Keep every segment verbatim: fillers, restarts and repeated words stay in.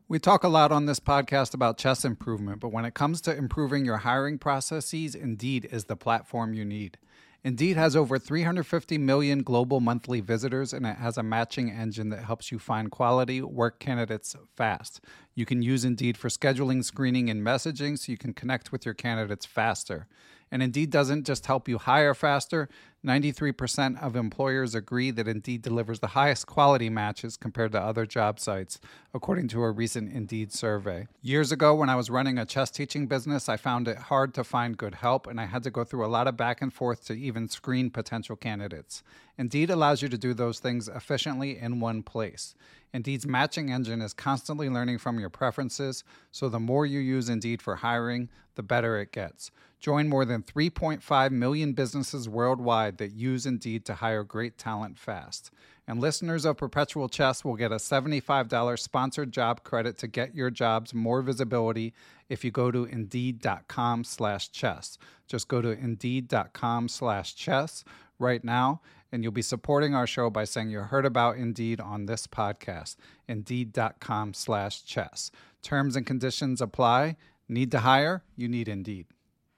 We talk a lot on this podcast about chess improvement, but when it comes to improving your hiring processes, Indeed is the platform you need. Indeed has over three hundred fifty million global monthly visitors, and it has a matching engine that helps you find quality work candidates fast. You can use Indeed for scheduling, screening, and messaging so you can connect with your candidates faster. And Indeed doesn't just help you hire faster. ninety-three percent of employers agree that Indeed delivers the highest quality matches compared to other job sites, according to a recent Indeed survey. Years ago, when I was running a chess teaching business, I found it hard to find good help, and I had to go through a lot of back and forth to even screen potential candidates. Indeed allows you to do those things efficiently in one place. Indeed's matching engine is constantly learning from your preferences, so the more you use Indeed for hiring, the better it gets. Join more than three point five million businesses worldwide that use Indeed to hire great talent fast. And listeners of Perpetual Chess will get a seventy-five dollars sponsored job credit to get your jobs more visibility if you go to Indeed.com slash chess. Just go to Indeed.com slash chess right now, and you'll be supporting our show by saying you heard about Indeed on this podcast. Indeed.com slash chess. Terms and conditions apply. Need to hire? You need Indeed.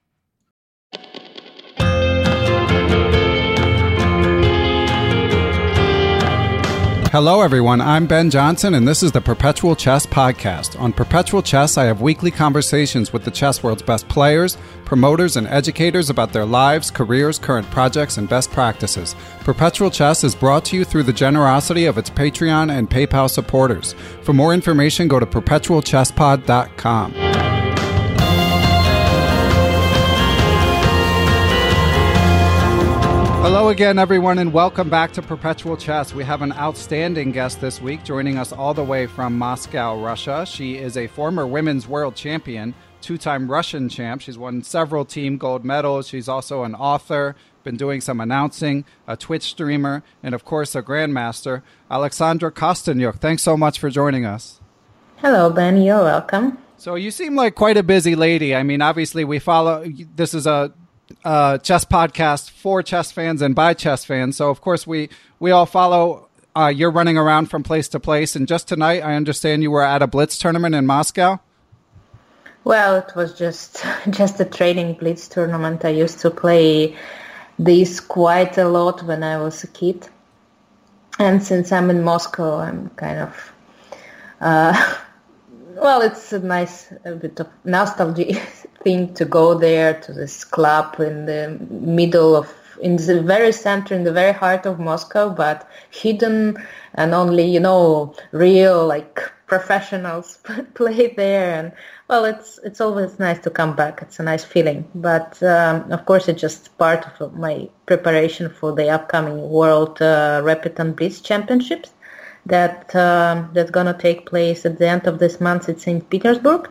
Hello, everyone. I'm Ben Johnson, and this is the Perpetual Chess Podcast. On Perpetual Chess, I have weekly conversations with the chess world's best players, promoters, and educators about their lives, careers, current projects, and best practices. Perpetual Chess is brought to you through the generosity of its Patreon and PayPal supporters. For more information, go to perpetual chess pod dot com. Hello again, everyone, and welcome back to Perpetual Chess. We have an outstanding guest this week joining us all the way from Moscow, Russia. She is a former women's world champion, two-time Russian champ. She's won several team gold medals. She's also an author, been doing some announcing, a Twitch streamer, and, of course, a grandmaster. Alexandra Kosteniuk, thanks so much for joining us. Hello, Ben. You're welcome. So you seem like quite a busy lady. I mean, obviously, we follow – this is a – Uh, chess podcast for chess fans and by chess fans. So, of course, we, we all follow. Uh, you're running around from place to place. And just tonight, I understand you were at a Blitz tournament in Moscow. Well, it was just just a training Blitz tournament. I used to play these quite a lot when I was a kid. And since I'm in Moscow, I'm kind of... Uh, well, it's a nice a bit of nostalgia thing to go there to this club in the middle of, in the very center, in the very heart of Moscow, but hidden, and only, you know, real like professionals play there. And well, it's it's always nice to come back. It's a nice feeling. But um, of course, it's just part of my preparation for the upcoming World uh, Rapid and Blitz Championships that um, that's gonna take place at the end of this month in Saint Petersburg.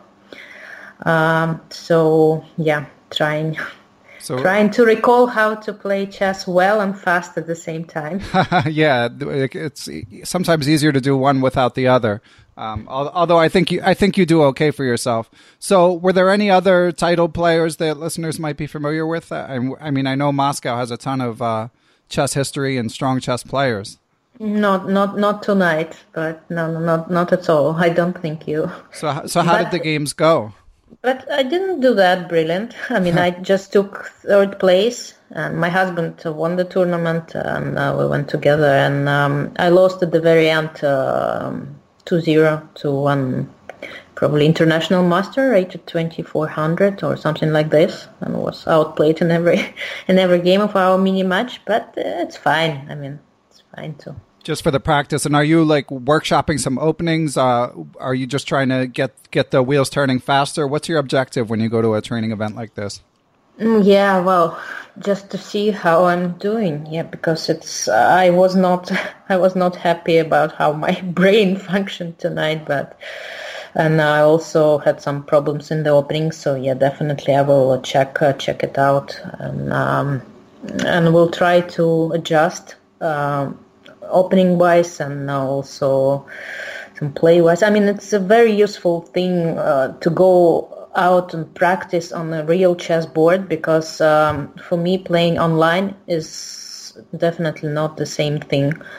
Um, so yeah, trying so, trying to recall how to play chess well and fast at the same time. Yeah, it's sometimes easier to do one without the other. Um, although I think you, I think you do okay for yourself. So, were there any other title players that listeners might be familiar with? I, I mean, I know Moscow has a ton of uh, chess history and strong chess players. Not, not, not tonight, but no, no, not, not at all. I don't think you. So, so how but, did the games go? But I didn't do that brilliant. I mean, I just took third place, and my husband won the tournament, and uh, we went together, and um, I lost at the very end uh, two zero to one probably international master rated twenty-four hundred or something like this, and was outplayed in every in every game of our mini match. But uh, it's fine. I mean, it's fine too. Just for the practice. And are you like workshopping some openings? Uh, are you just trying to get get the wheels turning faster? What's your objective when you go to a training event like this? Mm, yeah, well, just to see how I'm doing. Yeah, because it's uh, I was not I was not happy about how my brain functioned tonight, but and I also had some problems in the opening. So yeah, definitely I will check uh, check it out, and um, and we'll try to adjust. Um, opening wise and also some play wise. I mean, it's a very useful thing uh, to go out and practice on a real chessboard, because um, for me playing online is definitely not the same thing.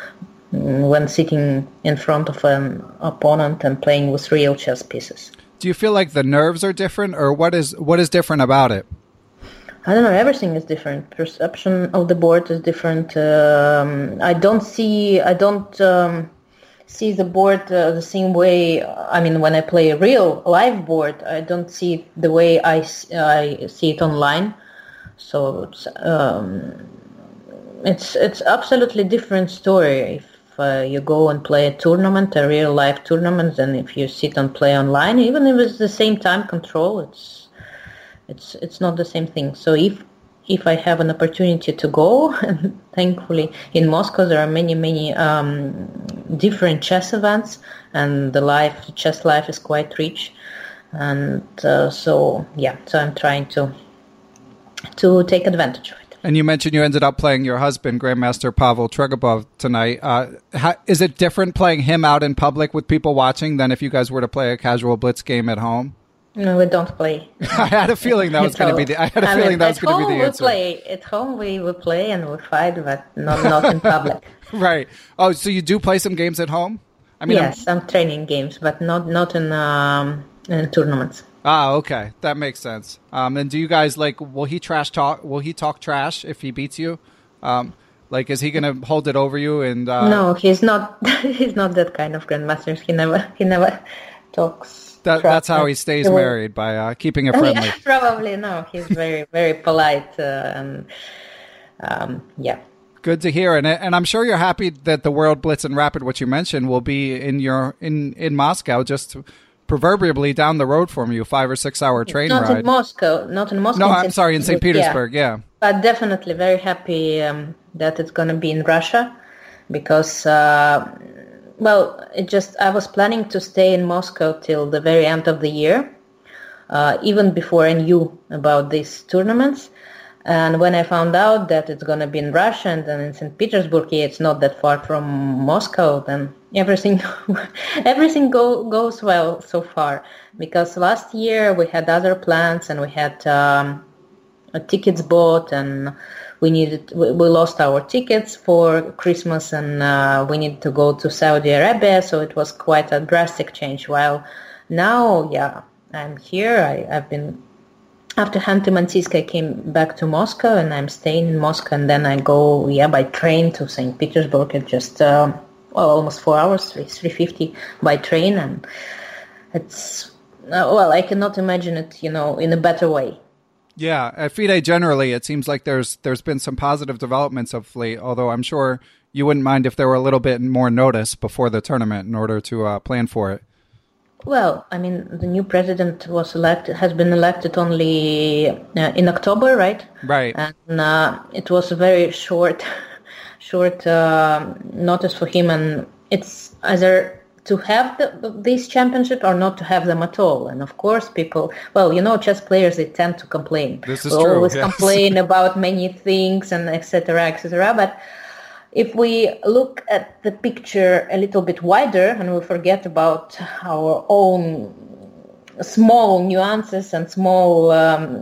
when sitting in front of an opponent and playing with real chess pieces. Do you feel like the nerves are different, or what is what is different about it? I don't know. Everything is different. Perception of the board is different. Um, I don't see. I don't um, see the board uh, the same way. I mean, when I play a real live board, I don't see it the way I, I see it online. So it's um, it's it's absolutely different story if uh, you go and play a tournament, a real live tournament, than if you sit and play online. Even if it's the same time control, it's. It's it's not the same thing. So if if I have an opportunity to go, and thankfully in Moscow there are many many um, different chess events, and the life chess life is quite rich, and uh, so yeah, so I'm trying to to take advantage of it. And you mentioned you ended up playing your husband, Grandmaster Pavel Tregubov, tonight. Uh, how, is it different playing him out in public with people watching than if you guys were to play a casual blitz game at home? No, we don't play. I had a feeling that was going to be the. I had a I feeling mean, that was going to be the answer. We play at home. We will play and we fight, but not not in public. Right. Oh, so you do play some games at home? I mean, yes, I'm, some training games, but not not in um, in tournaments. Ah, okay, that makes sense. Um, and do you guys like? Will he trash talk? Will he talk trash if he beats you? Um, like, is he going to hold it over you? And uh... no, he's not. He's not that kind of grandmaster. He never. He never talks. That, that's how he stays married, by uh, keeping it friendly. Yeah, probably no. He's very, very polite, uh, and um, yeah. Good to hear, and and I'm sure you're happy that the World Blitz and Rapid, which you mentioned, will be in your in, in Moscow, just proverbially down the road from you, five or six hour train not ride. Not in Moscow, not in Moscow. No, I'm sorry, in Saint Petersburg, yeah. yeah. But definitely very happy um, that it's going to be in Russia, because. Uh, Well, it just I was planning to stay in Moscow till the very end of the year, uh, even before I knew about these tournaments. And when I found out that it's going to be in Russia and then in Saint Petersburg, yeah, it's not that far from Moscow, then everything everything go, goes well so far. Because last year we had other plans and we had um, tickets bought, and we needed we, we lost our tickets for Christmas, and uh, we needed to go to Saudi Arabia, so it was quite a drastic change. While now, yeah, I'm here. I, I've been after Khanty-Mansiysk, I came back to Moscow, and I'm staying in Moscow, and then I go yeah by train to Saint Petersburg. It's just uh, well almost four hours, three fifty by train, and it's uh, well I cannot imagine it, you know, in a better way. Yeah, at FIDE generally, it seems like there's there's been some positive developments of late, although I'm sure you wouldn't mind if there were a little bit more notice before the tournament in order to uh, plan for it. Well, I mean, the new president was elected, has been elected only uh, in October, right? Right. And uh, it was a very short, short uh, notice for him, and it's either to have the, these championships or not to have them at all. And of course, people, well, you know, chess players, they tend to complain. This is we true. always yes. complain about many things and et cetera, et cetera. But if we look at the picture a little bit wider and we forget about our own small nuances and small um,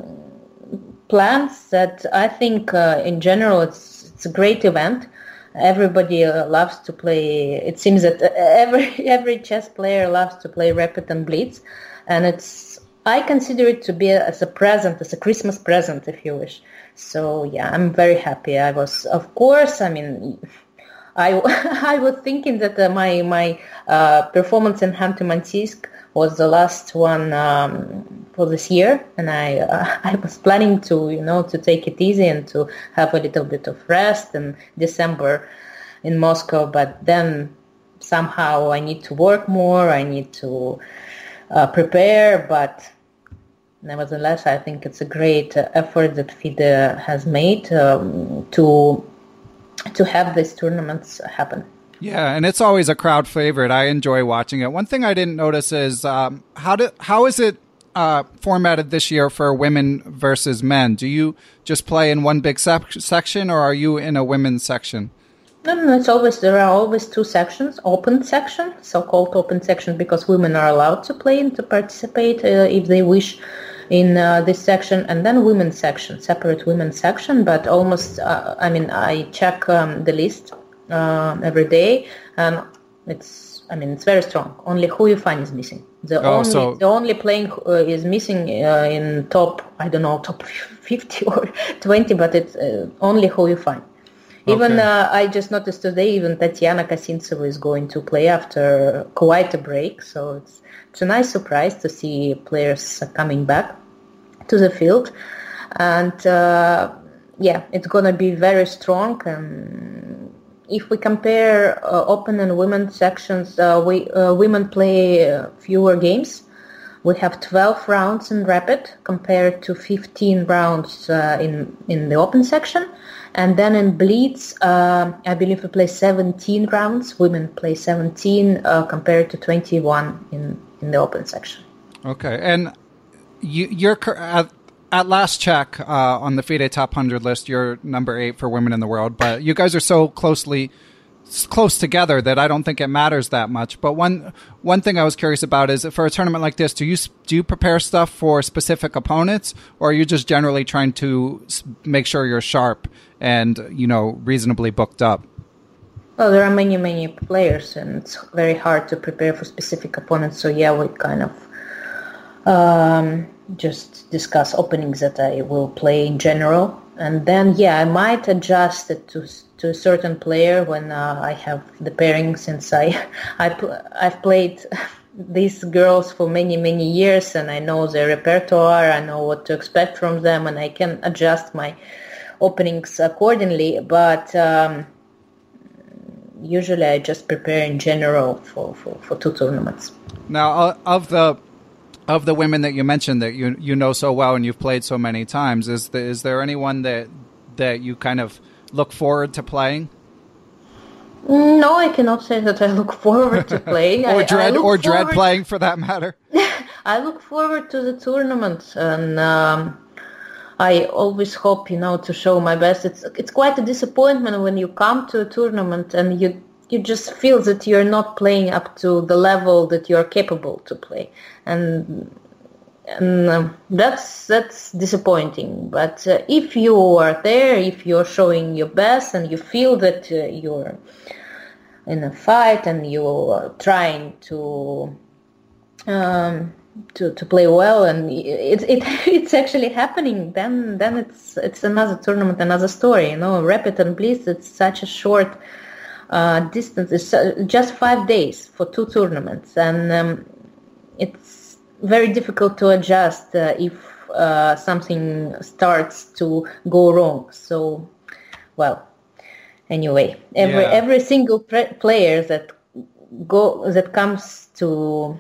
plans, that I think uh, in general it's it's a great event. Everybody uh, loves to play. It seems that every every chess player loves to play Rapid and Blitz, and it's I consider it to be as a present, as a Christmas present, if you wish. So yeah, I'm very happy. I was, of course, I mean, I I was thinking that uh, my my uh, performance in Khanty-Mansiysk was the last one um, for this year, and I uh, I was planning to you know to take it easy and to have a little bit of rest in December in Moscow. But then somehow I need to work more. I need to uh, prepare, but. Nevertheless, I think it's a great uh, effort that FIDE has made um, to to have these tournaments happen. Yeah, and it's always a crowd favorite. I enjoy watching it. One thing I didn't notice is um, how do how is it uh, formatted this year for women versus men? Do you just play in one big sec- section, or are you in a women's section? No, no, it's always there are always two sections: open section, so-called open section, because women are allowed to play and to participate uh, if they wish in uh, this section, and then women's section, separate women's section. But almost, uh, I mean, I check um, the list uh, every day. Um, it's, I mean, it's very strong. Only Hu Yifan is missing. The oh, only so... the only playing uh, is missing uh, in top, I don't know, top fifty or twenty, but it's uh, only Hu Yifan. Even okay. uh, I just noticed today, even Tatiana Kasintseva is going to play after quite a break. So it's it's a nice surprise to see players coming back to the field, and uh, yeah, it's gonna be very strong. And if we compare uh, open and women sections, uh, we uh, women play uh, fewer games. We have twelve rounds in rapid compared to fifteen rounds uh, in in the open section. And then in Blitz, uh, I believe we play seventeen rounds. Women play seventeen uh, compared to twenty-one in, in the open section. Okay. And you, you're at, at last check uh, on the FIDE Top one hundred list, you're number eight for women in the world. But you guys are so closely close together that I don't think it matters that much. But one one thing I was curious about is, for a tournament like this, do you do you prepare stuff for specific opponents, or are you just generally trying to make sure you're sharp and, you know, reasonably booked up? Well, there are many, many players, and it's very hard to prepare for specific opponents. So yeah, we kind of um, just discuss openings that I will play in general. And then, yeah, I might adjust it to to a certain player when uh, I have the pairing, since I, I pl- I've played these girls for many, many years, and I know their repertoire, I know what to expect from them, and I can adjust my openings accordingly. But um, usually I just prepare in general for, for, for two tournaments. Now, of the of the women that you mentioned that you you know so well and you've played so many times, is the, is there anyone that that you kind of look forward to playing? No, I cannot say that I look forward to playing. or I, dread, I or forward, dread playing, for that matter. I look forward to the tournament, and um, I always hope, you know, to show my best. It's it's quite a disappointment when you come to a tournament and you you just feel that you're not playing up to the level that you're capable to play, and and um, that's that's disappointing. But uh, if you are there, if you're showing your best, and you feel that uh, you're in a fight and you're trying to um, to to play well, and it it it's actually happening, then then it's it's another tournament, another story. You know, Rapid and Blitz, it's such a short uh, distance. It's just five days for two tournaments, and um, it's very difficult to adjust uh, if uh, something starts to go wrong. So, well, anyway, every yeah. every single pre- player that go that comes to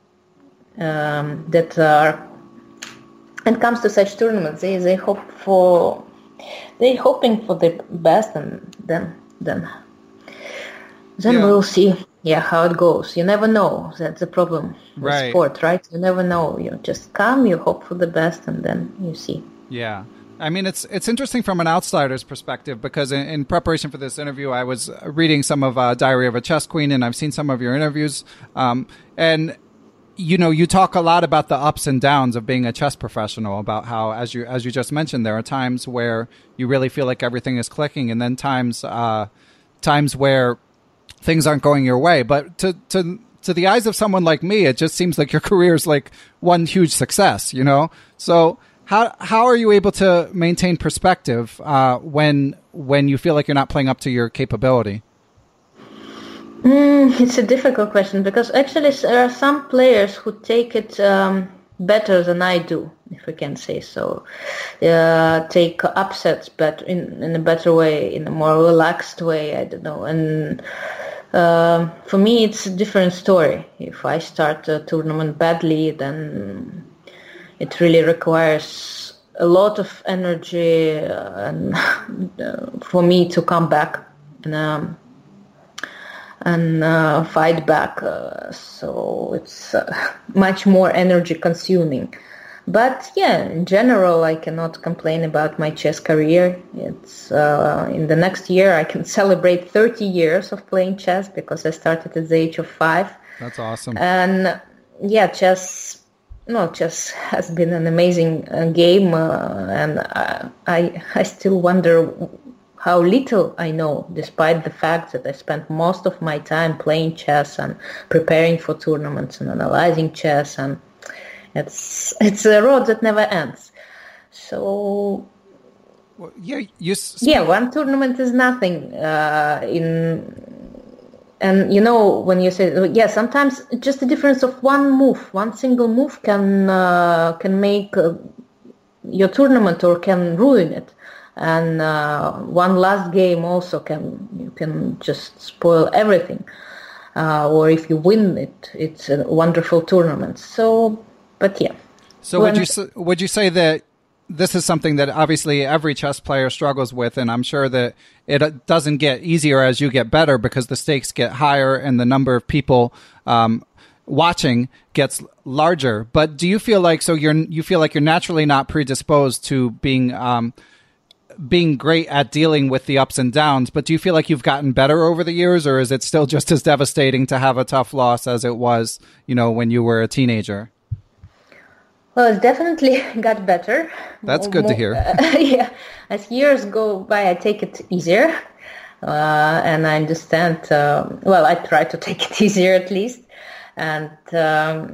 um, that are and comes to such tournaments, they they hope for they hoping for the best, and then then then yeah. we'll see. Yeah, how it goes. You never know. That's the problem with right. sport, right? You never know. You just come, you hope for the best, and then you see. Yeah. I mean, it's it's interesting from an outsider's perspective, because in, in preparation for this interview, I was reading some of uh, Diary of a Chess Queen, and I've seen some of your interviews. Um, and, you know, you talk a lot about the ups and downs of being a chess professional, about how, as you as you just mentioned, there are times where you really feel like everything is clicking, and then times uh, times where things aren't going your way. But to, to to the eyes of someone like me, it just seems like your career is like one huge success, you know? So how how are you able to maintain perspective uh, when when you feel like you're not playing up to your capability? Mm, it's a difficult question, because actually there are some players who take it um, better than I do, if we can say so. Uh, take upsets but in, in a better way, in a more relaxed way, I don't know. And Uh, for me, it's a different story. If I start a tournament badly, then it really requires a lot of energy uh, and, uh, for me to come back and, um, and uh, fight back. Uh, so it's uh, much more energy consuming. But yeah, in general, I cannot complain about my chess career. It's uh, in the next year I can celebrate thirty years of playing chess, because I started at the age of five. That's awesome. And yeah, chess, no, chess has been an amazing uh, game, uh, and I, I I still wonder how little I know, despite the fact that I spent most of my time playing chess and preparing for tournaments and analyzing chess, and it's it's a road that never ends. So well, yeah, you sp- yeah, one tournament is nothing. Uh, in and you know when you say yeah, sometimes just the difference of one move, one single move can uh, can make uh, your tournament or can ruin it. And uh, one last game also can you can just spoil everything. Uh, or if you win it, it's a wonderful tournament. So, but yeah. So when, would you would you say that this is something that obviously every chess player struggles with, and I'm sure that it doesn't get easier as you get better because the stakes get higher and the number of people um, watching gets larger. But do you feel like so you're you feel like you're naturally not predisposed to being um, being great at dealing with the ups and downs, but do you feel like you've gotten better over the years, or is it still just as devastating to have a tough loss as it was, you know, when you were a teenager? Well, it definitely got better. That's good to hear. Uh, yeah, as years go by, I take it easier, uh, and I understand. Uh, well, I try to take it easier at least, and um,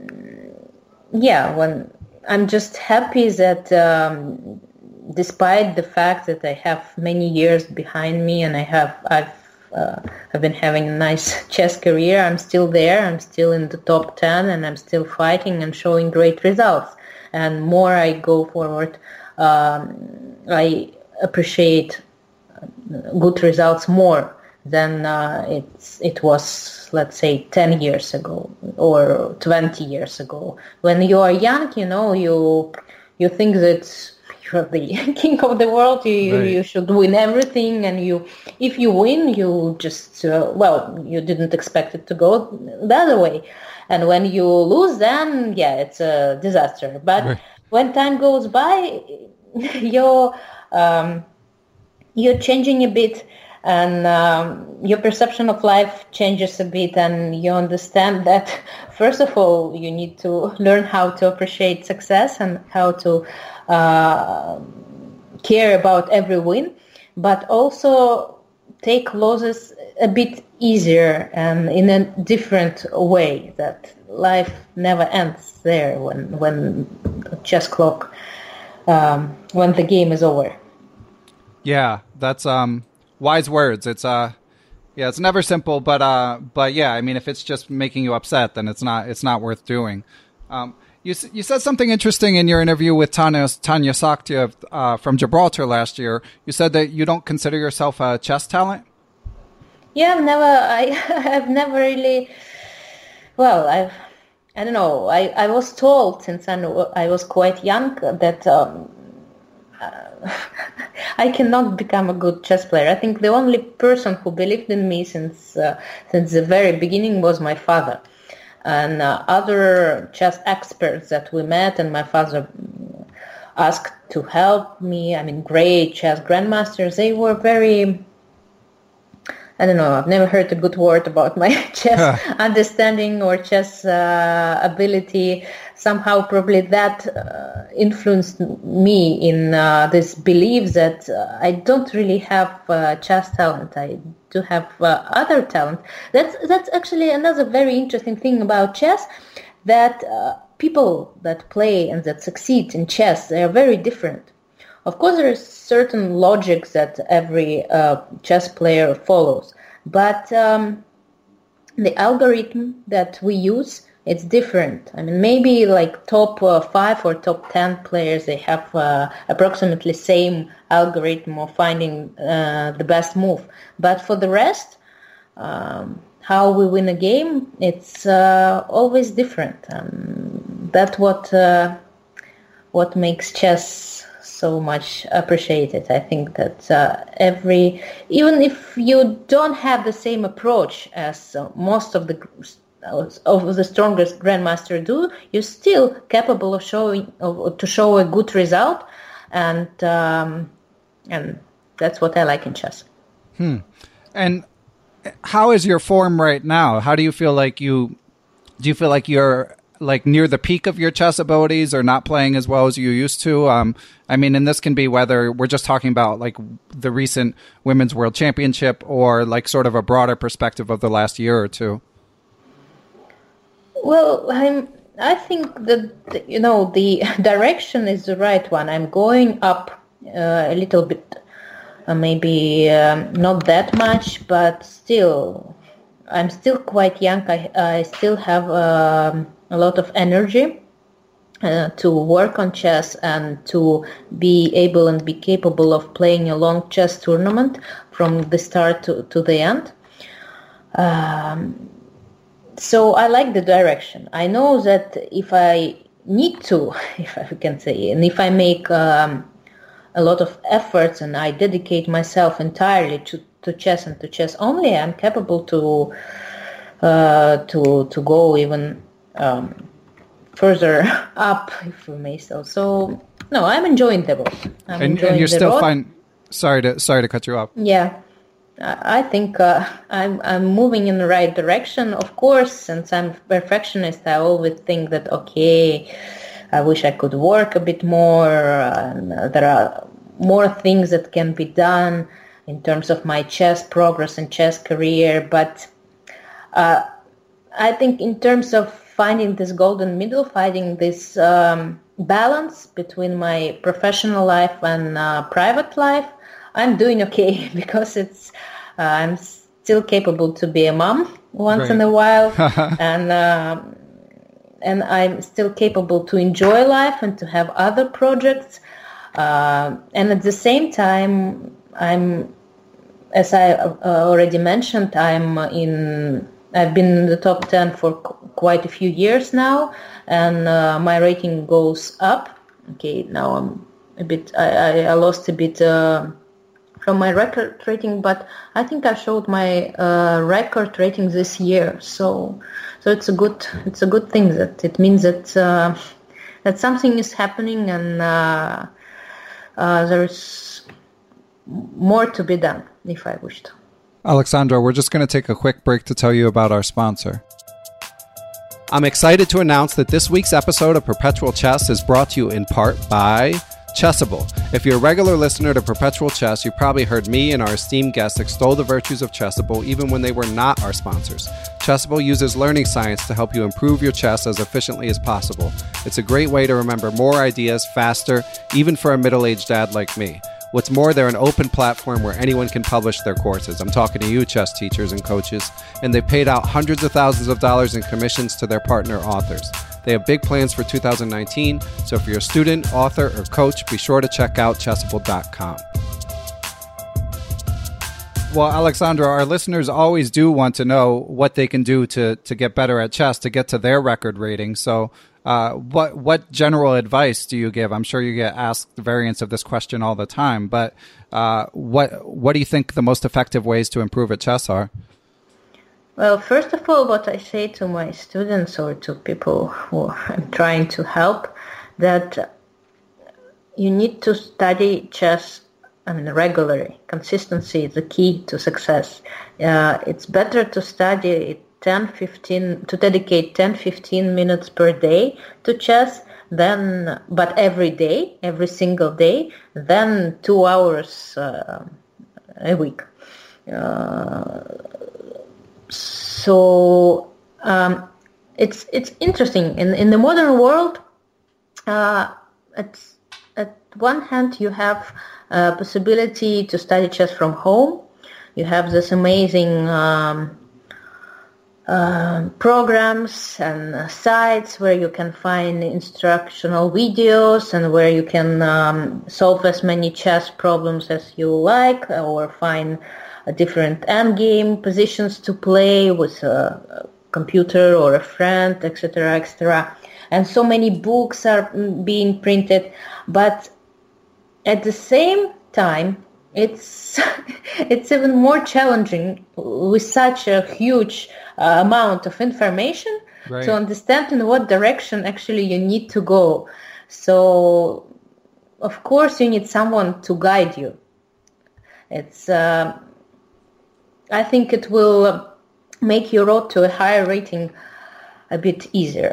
yeah, when I'm just happy that. Um, Despite the fact that I have many years behind me and I have I've uh, I've been having a nice chess career, I'm still there. I'm still in the top ten, and I'm still fighting and showing great results. And more I go forward, um, I appreciate good results more than uh, it's it was, let's say, ten years ago or twenty years ago. When you are young, you know, you you think that you're the king of the world. You right. you should win everything, and you if you win, you just uh, well, you didn't expect it to go the other way, and when you lose, then yeah, it's a disaster. But right. when time goes by, you're um, you're changing a bit, and um, your perception of life changes a bit, and you understand that first of all, you need to learn how to appreciate success and how to uh, care about every win, but also take losses a bit easier and in a different way, that life never ends there when when the chess clock, um, when the game is over. Yeah, that's um, wise words. It's uh, yeah, it's never simple, but uh, but yeah, I mean, if it's just making you upset, then it's not it's not worth doing. Um, you you said something interesting in your interview with Tanya Tanya Saktyev uh, from Gibraltar last year. You said that you don't consider yourself a chess talent. Yeah, I've never. I have never really. Well, I've. I don't know. I, I was told since I, I was quite young that um, uh, I cannot become a good chess player. I think the only person who believed in me since uh, since the very beginning was my father. And uh, other chess experts that we met, and my father asked to help me. I mean, great chess grandmasters. They were very. I don't know, I've never heard a good word about my chess huh. understanding or chess uh, ability. Somehow probably that uh, influenced me in uh, this belief that uh, I don't really have uh, chess talent. I do have uh, other talent. That's, that's actually another very interesting thing about chess, that uh, people that play and that succeed in chess, they are very different. Of course, there is certain logics that every uh, chess player follows, but um, the algorithm that we use, it's different. I mean, maybe like top uh, five or top ten players, they have uh, approximately same algorithm of finding uh, the best move. But for the rest, um, how we win a game, it's uh, always different. Um, that's what uh, what makes chess so much appreciated. I think that uh, every, even if you don't have the same approach as uh, most of the of the strongest grandmaster do, you're still capable of showing of, to show a good result, and um, and that's what I like in chess. Hmm. And how is your form right now? How do you feel like you do? You feel like you're like near the peak of your chess abilities or not playing as well as you used to? Um, I mean, and this can be whether we're just talking about like the recent Women's World Championship or like sort of a broader perspective of the last year or two. Well, I'm, I think that, you know, the direction is the right one. I'm going up uh, a little bit, uh, maybe um, not that much, but still, I'm still quite young. I, I still have um, a lot of energy uh, to work on chess and to be able and be capable of playing a long chess tournament from the start to, to the end. Um, So I like the direction. I know that if I need to, if I can say, and if I make um, a lot of efforts and I dedicate myself entirely to, to chess and to chess only, I'm capable to uh, to to go even um, further up, if we may so. So no, I'm enjoying the road. I'm and, enjoying and you're the still road. fine. Sorry to sorry to cut you off. Yeah. I think uh, I'm I'm moving in the right direction. Of course, since I'm a perfectionist, I always think that, okay, I wish I could work a bit more. And uh, there are more things that can be done in terms of my chess progress and chess career. But uh, I think in terms of finding this golden middle, finding this um, balance between my professional life and uh, private life, I'm doing okay because it's uh, I'm still capable to be a mom once right. in a while, and uh, and I'm still capable to enjoy life and to have other projects. Uh, and at the same time, I'm, as I uh, already mentioned, I'm in. I've been in the top ten for qu- quite a few years now, and uh, my rating goes up. Okay, now I'm a bit. I, I, I lost a bit. Uh, from my record rating, but I think I showed my uh, record rating this year, so so it's a good it's a good thing. That it means that uh, that something is happening and uh, uh, there's more to be done if I wished. Alexandra, we're just going to take a quick break to tell you about our sponsor. I'm excited to announce that this week's episode of Perpetual Chess is brought to you in part by Chessable. If you're a regular listener to Perpetual Chess, you've probably heard me and our esteemed guests extol the virtues of Chessable even when they were not our sponsors. Chessable uses learning science to help you improve your chess as efficiently as possible. It's a great way to remember more ideas faster, even for a middle-aged dad like me. What's more, they're an open platform where anyone can publish their courses. I'm talking to you, chess teachers and coaches, and they've paid out hundreds of thousands of dollars in commissions to their partner authors. They have big plans for two thousand nineteen, so if you're a student, author, or coach, be sure to check out chessable dot com. Well, Alexandra, our listeners always do want to know what they can do to, to get better at chess, to get to their record rating. So uh, what what general advice do you give? I'm sure you get asked variants of this question all the time, but uh, what what do you think the most effective ways to improve at chess are? Well, first of all, what I say to my students or to people who I'm trying to help, that you need to study chess, I mean, regularly. Consistency is the key to success. Uh, it's better to study ten, fifteen, to dedicate ten, fifteen minutes per day to chess, than, but every day, every single day, than two hours uh, a week. Uh, So um, it's it's interesting. In in the modern world, uh, at at one hand you have a possibility to study chess from home. You have this amazing um, uh, programs and uh, sites where you can find instructional videos and where you can um, solve as many chess problems as you like, or find a different endgame positions to play with a, a computer or a friend, et cetera, et cetera. And so many books are being printed, but at the same time, it's it's even more challenging with such a huge uh, amount of information right. to understand in what direction actually you need to go. So, of course, you need someone to guide you. It's uh, I think it will make your road to a higher rating a bit easier.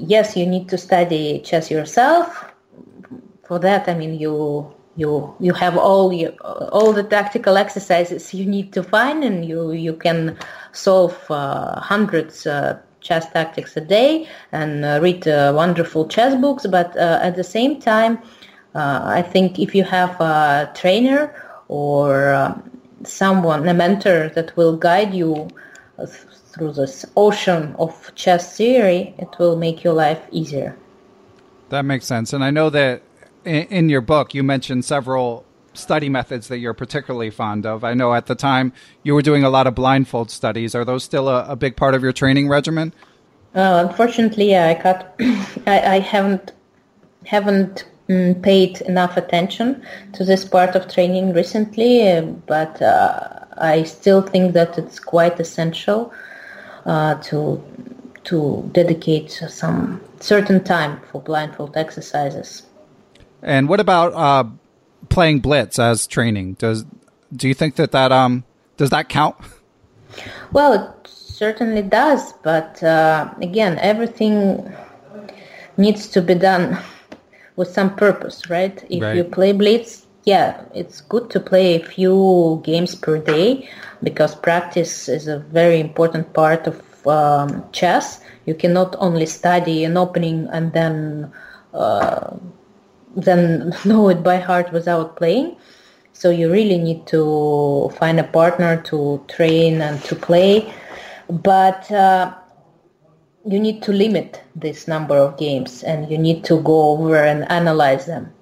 yes, you need to study chess yourself. For that, I mean, you you you have all your, all the tactical exercises you need to find, and you you can solve uh, hundreds uh, chess tactics a day and uh, read uh, wonderful chess books. But uh, at the same time, uh, I think if you have a trainer or uh, someone, a mentor that will guide you uh, through this ocean of chess theory, it will make your life easier. That makes sense. And I know that in, in your book, you mentioned several study methods that you're particularly fond of. I know at the time you were doing a lot of blindfold studies. Are those still a, a big part of your training regimen? Uh, unfortunately, yeah, I got, I, I haven't haven't um, paid enough attention to this part of training recently, uh, but uh, I still think that it's quite essential uh, to to dedicate some certain time for blindfold exercises. And what about uh, playing blitz as training? Does do you think that that um does that count? Well, it certainly does, but uh, again, everything needs to be done with some purpose, right? If right. you play blitz, yeah, it's good to play a few games per day because practice is a very important part of um, chess. You cannot only study an opening and then uh, then know it by heart without playing. So you really need to find a partner to train and to play. But uh, you need to limit this number of games and you need to go over and analyze them.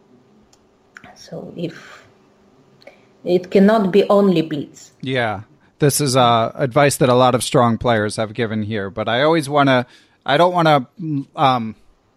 So if it cannot be only blitz. Yeah. This is uh, advice that a lot of strong players have given here, but I always want to, I don't want to, um,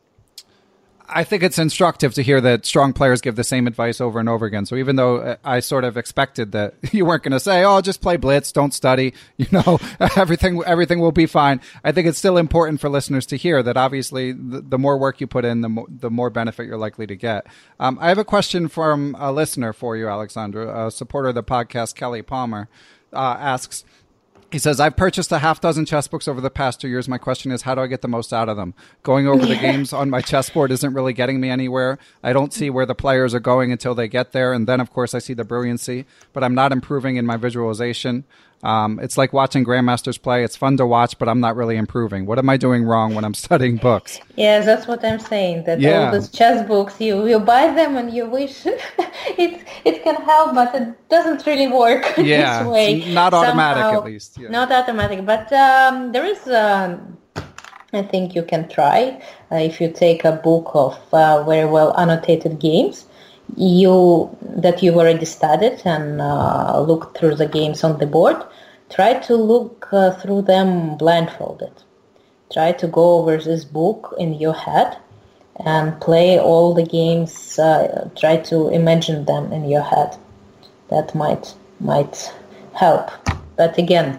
I think it's instructive to hear that strong players give the same advice over and over again. So even though I sort of expected that you weren't going to say, oh, just play blitz, don't study, you know, everything, everything will be fine. I think it's still important for listeners to hear that obviously the, the more work you put in, the more, the more benefit you're likely to get. Um, I have a question from a listener for you, Alexandra, a supporter of the podcast, Kelly Palmer. Uh, asks, he says, I've purchased a half dozen chess books over the past two years. My question is, how do I get the most out of them? Going over the games on my chessboard isn't really getting me anywhere. I don't see where the players are going until they get there. And then, of course, I see the brilliancy, but I'm not improving in my visualization. Um, it's like watching grandmasters play. It's fun to watch, but I'm not really improving. What am I doing wrong when I'm studying books? Yes, that's what I'm saying. That yeah. all these chess books, you, you buy them and you wish it it can help, but it doesn't really work yeah, this way. Not automatic, Somehow, at least. Yeah. Not automatic, but um, there is. Um, I think you can try uh, if you take a book of uh, very well annotated games. You that you've already studied and uh, looked through the games on the board. Try to look uh, through them blindfolded. Try to go over this book in your head and play all the games. Uh, try to imagine them in your head. That might might help. But again,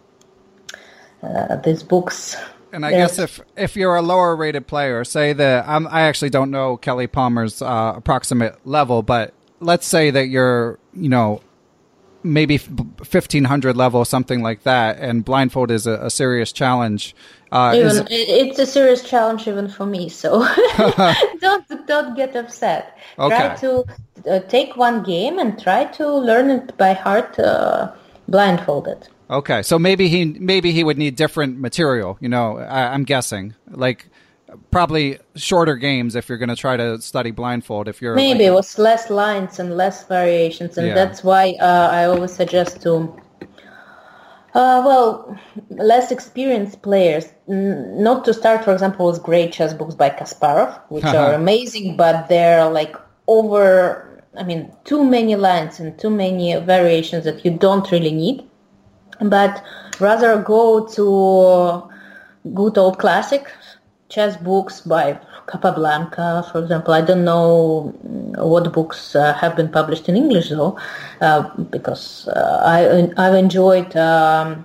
uh, these books. And I guess if, if you're a lower rated player, say that I'm, I actually don't know Kelly Palmer's uh, approximate level, but let's say that you're, you know, maybe fifteen hundred level, something like that, and blindfold is a, a serious challenge. Uh, even, is, it's a serious challenge even for me, so don't don't get upset. Okay. Try to uh, take one game and try to learn it by heart uh, blindfolded. Okay, so maybe he maybe he would need different material. You know, I, I'm guessing like probably shorter games if you're going to try to study blindfold. If you're maybe like, with less lines and less variations, and yeah. that's why uh, I always suggest to uh, well less experienced players n- not to start, for example, with great chess books by Kasparov, which are amazing, but they're like over. I mean, too many lines and too many variations that you don't really need. But rather go to good old classic chess books by Capablanca, for example. I don't know what books uh, have been published in English, though, uh, because uh, I, I've enjoyed um,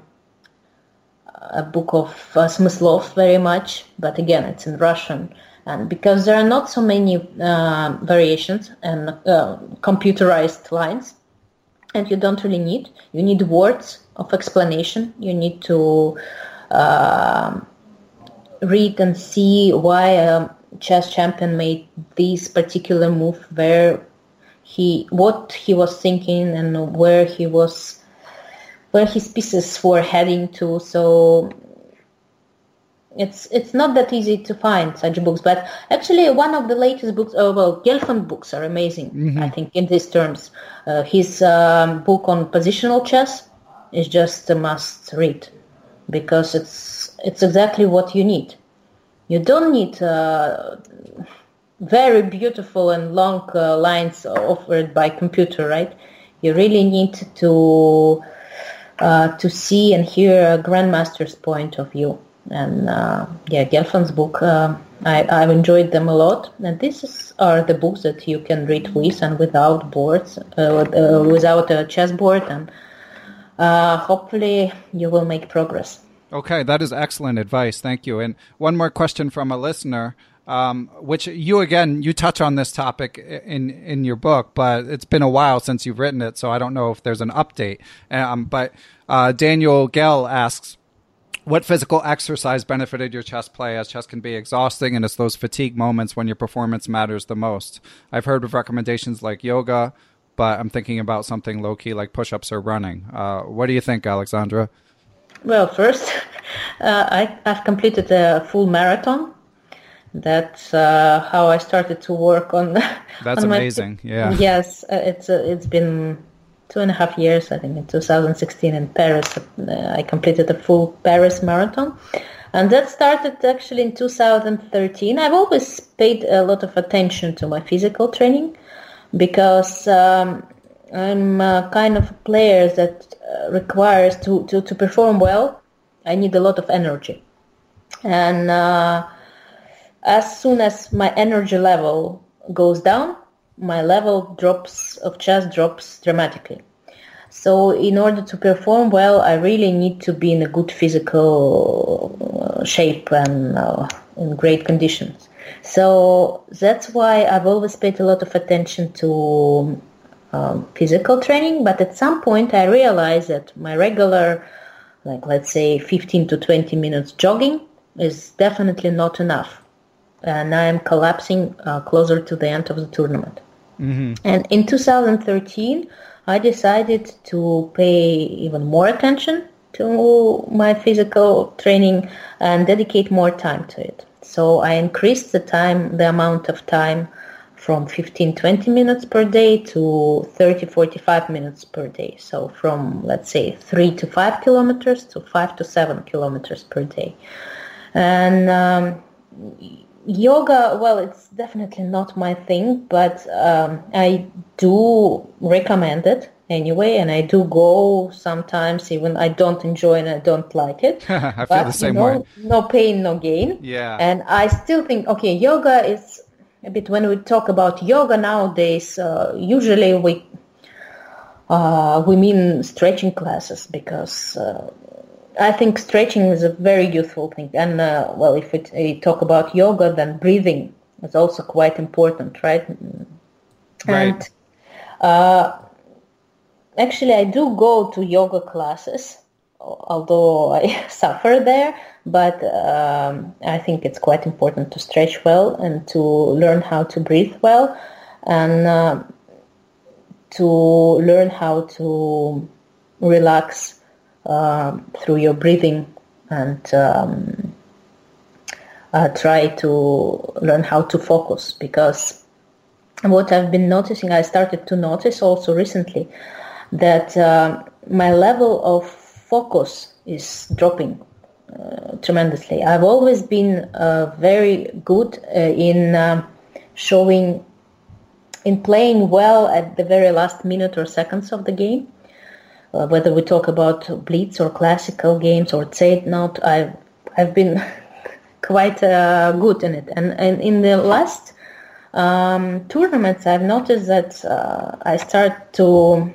a book of uh, Smyslov very much, but again, it's in Russian. And because there are not so many uh, variations and uh, computerized lines, and you don't really need, you need words of explanation. You need to uh, read and see why a chess champion made this particular move, where he, what he was thinking, and where he was, where his pieces were heading to. So it's it's not that easy to find such books. But actually, one of the latest books, oh well, Gelfand books are amazing. Mm-hmm. I think in these terms, uh, his um, book on positional chess is just a must read, because it's it's exactly what you need. You don't need uh, very beautiful and long uh, lines offered by computer, right? You really need to uh, to see and hear a grandmaster's point of view. And uh, yeah, Gelfand's book, uh, I, I've enjoyed them a lot. And these are the books that you can read with and without boards, uh, uh, without a chessboard, and uh, hopefully you will make progress. Okay, that is excellent advice. Thank you. And one more question from a listener, um, which you, again, you touch on this topic in, in your book, but it's been a while since you've written it, so I don't know if there's an update. Um, but uh, Daniel Gell asks, what physical exercise benefited your chess play, as chess can be exhausting and it's those fatigue moments when your performance matters the most? I've heard of recommendations like yoga, but I'm thinking about something low-key like push-ups or running. Uh, what do you think, Alexandra? Well, first, uh, I, I've completed a full marathon. That's uh, how I started to work on. That's on amazing. My, yeah. Yes, uh, it's uh, it's been two and a half years. I think in two thousand sixteen in Paris, uh, I completed a full Paris marathon, and that started actually in two thousand thirteen. I've always paid a lot of attention to my physical training, because Um, I'm a kind of a player that uh, requires to, to, to perform well. I need a lot of energy. And uh, as soon as my energy level goes down, my level drops of chess drops dramatically. So in order to perform well, I really need to be in a good physical shape and uh, in great conditions. So that's why I've always paid a lot of attention to Um, physical training, but at some point I realized that my regular, like let's say fifteen to twenty minutes jogging is definitely not enough, and I am collapsing uh, closer to the end of the tournament. Mm-hmm. And in two thousand thirteen I decided to pay even more attention to my physical training and dedicate more time to it. So I increased the time, the amount of time, from fifteen, twenty minutes per day to thirty, forty-five minutes per day. So from, let's say, three to five kilometers to five to seven kilometers per day. And um, yoga, well, it's definitely not my thing, but um, I do recommend it anyway, and I do go sometimes, even I don't enjoy and I don't like it. I but, feel the same you know, way. No pain, no gain. Yeah. And I still think, okay, yoga is a bit, when we talk about yoga nowadays, uh, usually we uh, we mean stretching classes, because uh, I think stretching is a very useful thing. And uh, well, if we, we talk about yoga, then breathing is also quite important, right? Right. And uh, actually, I do go to yoga classes, although I suffer there. But um, I think it's quite important to stretch well and to learn how to breathe well, and uh, to learn how to relax uh, through your breathing, and um, uh, try to learn how to focus. Because what I've been noticing, I started to notice also recently, that uh, my level of focus is dropping Uh, tremendously. I've always been uh, very good uh, in uh, showing, in playing well at the very last minute or seconds of the game. Uh, whether we talk about blitz or classical games or Zeitnot, I've I've been quite uh, good in it. And, and in the last um, tournaments, I've noticed that uh, I start to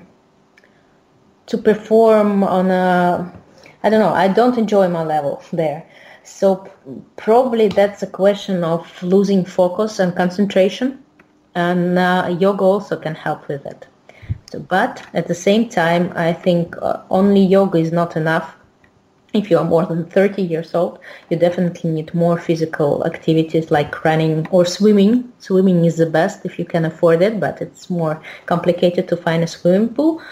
to perform on a I don't know, I don't enjoy my level there. So probably that's a question of losing focus and concentration, and uh, yoga also can help with it. So, but at the same time, I think uh, only yoga is not enough. If you are more than thirty years old, you definitely need more physical activities like running or swimming. Swimming is the best if you can afford it, but it's more complicated to find a swimming pool.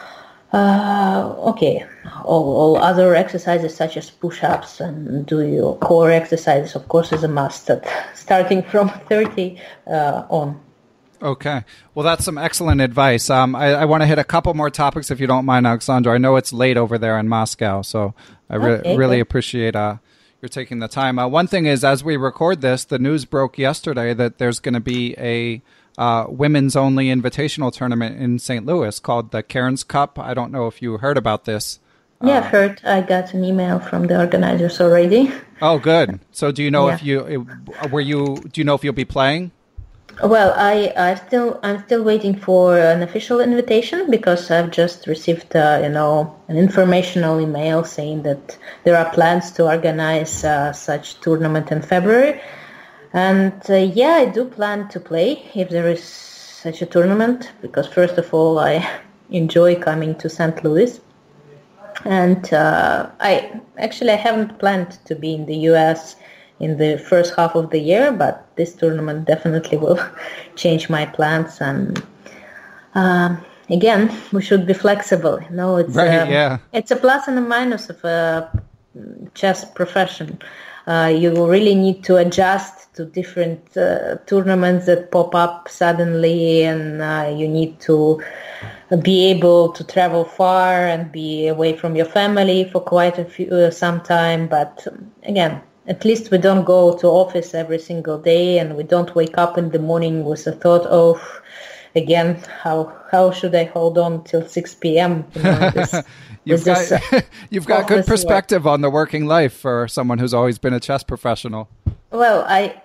Uh, okay, all, all other exercises such as push-ups and do your core exercises, of course, is a must, starting from thirty uh, on. Okay. Well, that's some excellent advice. Um, I, I want to hit a couple more topics, if you don't mind, Alexandra. I know it's late over there in Moscow, so I re- okay, really good. appreciate uh, your taking the time. Uh, one thing is, as we record this, the news broke yesterday that there's going to be a uh, women's-only invitational tournament in Saint Louis called the Cairns Cup. I don't know if you heard about this. Yeah, uh, I've heard. I got an email from the organizers already. Oh, good. So, do you know yeah. if you were you? Do you know if you'll be playing? Well, I, I still, I'm still waiting for an official invitation because I've just received, uh, you know, an informational email saying that there are plans to organize uh, such tournament in February. And uh, yeah, I do plan to play if there is such a tournament because first of all, I enjoy coming to Saint Louis. And uh, I actually I haven't planned to be in the U S in the first half of the year, but this tournament definitely will change my plans. And um, again, we should be flexible. You know, it's right, um, yeah. it's a plus and a minus of a chess profession. Uh, you really need to adjust to different uh, tournaments that pop up suddenly, and uh, you need to be able to travel far and be away from your family for quite a few uh, some time. But um, again, at least we don't go to office every single day, and we don't wake up in the morning with the thought, oh, again, how how should I hold on till six p.m.? You know, this, you've got, this, uh, you've got good perspective work. on the working life for someone who's always been a chess professional. Well, I,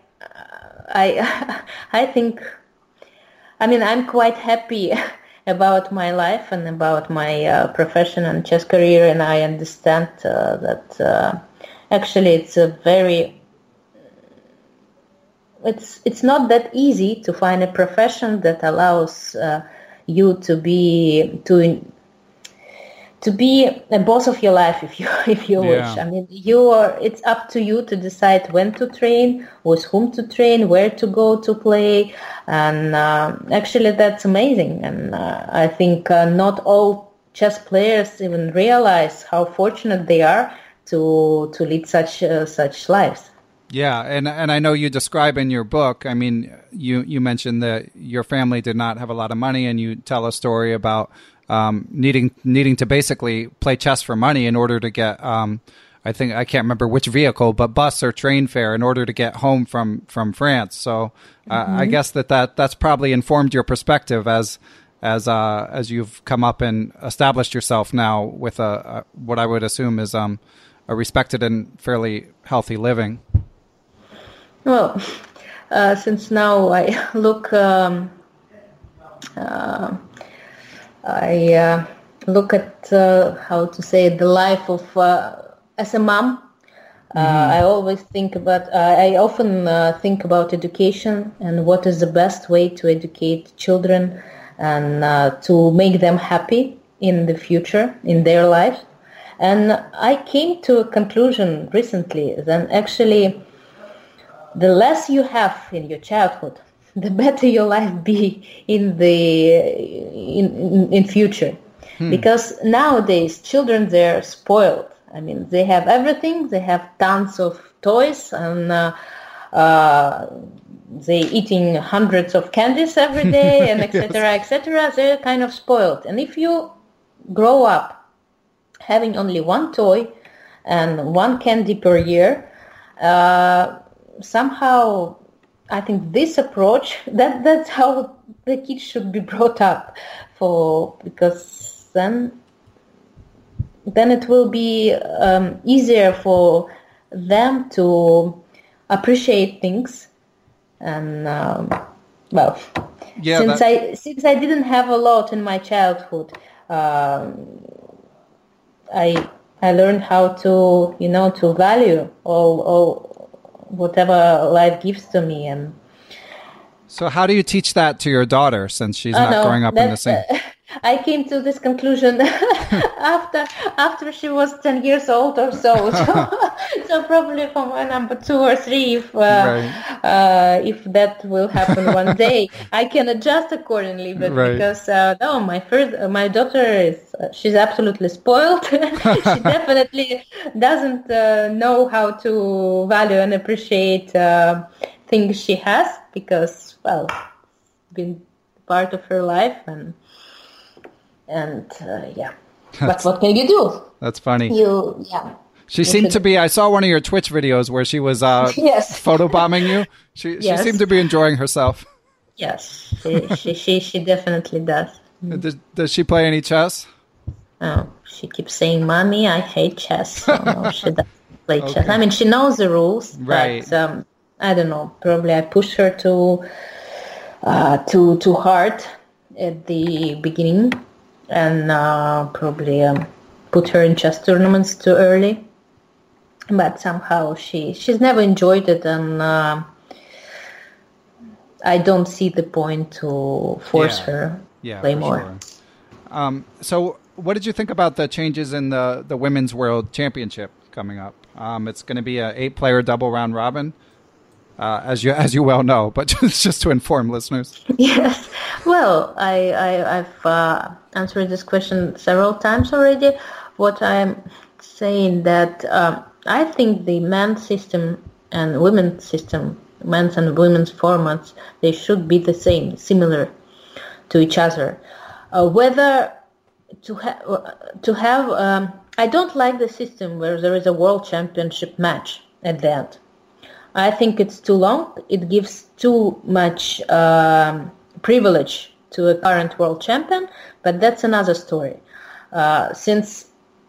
I, I think, I mean, I'm quite happy about my life and about my uh, profession and chess career, and I understand uh, that uh, actually it's a very it's it's not that easy to find a profession that allows uh, you to be to to be a boss of your life if you if you yeah. wish. I mean, you are. It's up to you to decide when to train, with whom to train, where to go to play, and uh, actually that's amazing. And uh, I think uh, not all chess players even realize how fortunate they are to to lead such uh, such lives. Yeah, and and I know you describe in your book, I mean, you, you mentioned that your family did not have a lot of money, and you tell a story about um, needing needing to basically play chess for money in order to get, um, I think, I can't remember which vehicle, but bus or train fare in order to get home from, from France. So uh, mm-hmm. I guess that, that that's probably informed your perspective as as uh, as you've come up and established yourself now with a, a what I would assume is um, a respected and fairly healthy living. Well, uh, since now I look, um, uh, I uh, look at uh, how to say the life of uh, as a mom. Uh, mm-hmm. I always think about. Uh, I often uh, think about education and what is the best way to educate children and uh, to make them happy in the future in their lives. And I came to a conclusion recently that actually, the less you have in your childhood, the better your life be in the in in, in future. Hmm. Because nowadays children, they're spoiled. I mean, they have everything. They have tons of toys, and uh, uh, they eating hundreds of candies every day, and et cetera, et cetera. They're kind of spoiled. And if you grow up having only one toy and one candy per year, uh, somehow I think this approach, that that's how the kids should be brought up, for because then then it will be um, easier for them to appreciate things. And um, well, yeah, since that... I since I didn't have a lot in my childhood, um, I I learned how to you know to value all all whatever life gives to me. And so, how do you teach that to your daughter, since she's oh, not no, growing up in the same? Uh, I came to this conclusion after after she was ten years old or so. So, so probably from my number two or three, if uh, right. uh, if that will happen one day, I can adjust accordingly. But right. because uh, no, my first, uh, my daughter is uh, she's absolutely spoiled. She definitely doesn't uh, know how to value and appreciate uh, things she has because well, it's been part of her life and. And uh, yeah, but what can you do? That's funny. You yeah. She you seemed should... to be. I saw one of your Twitch videos where she was uh, yes. photobombing you. She yes. she seemed to be enjoying herself. Yes, she she she, she definitely does. Does, does she play any chess? Oh, she keeps saying, "Mommy, I hate chess." So no, she doesn't play okay. chess. I mean, she knows the rules, right? But um, I don't know. Probably I pushed her too uh, too too hard at the beginning. And uh, probably um, put her in chess tournaments too early. But somehow she she's never enjoyed it, and uh, I don't see the point to force yeah. her yeah, to play more. Sure. Um, so what did you think about the changes in the, the Women's World Championship coming up? Um, it's going to be an eight-player double round robin. Uh, as you as you well know, but just, just to inform listeners. Yes, well, I, I I've uh, answered this question several times already. What I'm saying that um, I think the men's system and women's system, men's and women's formats, they should be the same, similar to each other. Uh, whether to have to have, um, I don't like the system where there is a world championship match at the end. I think it's too long. It gives too much um, privilege to a current world champion, but that's another story. Uh, since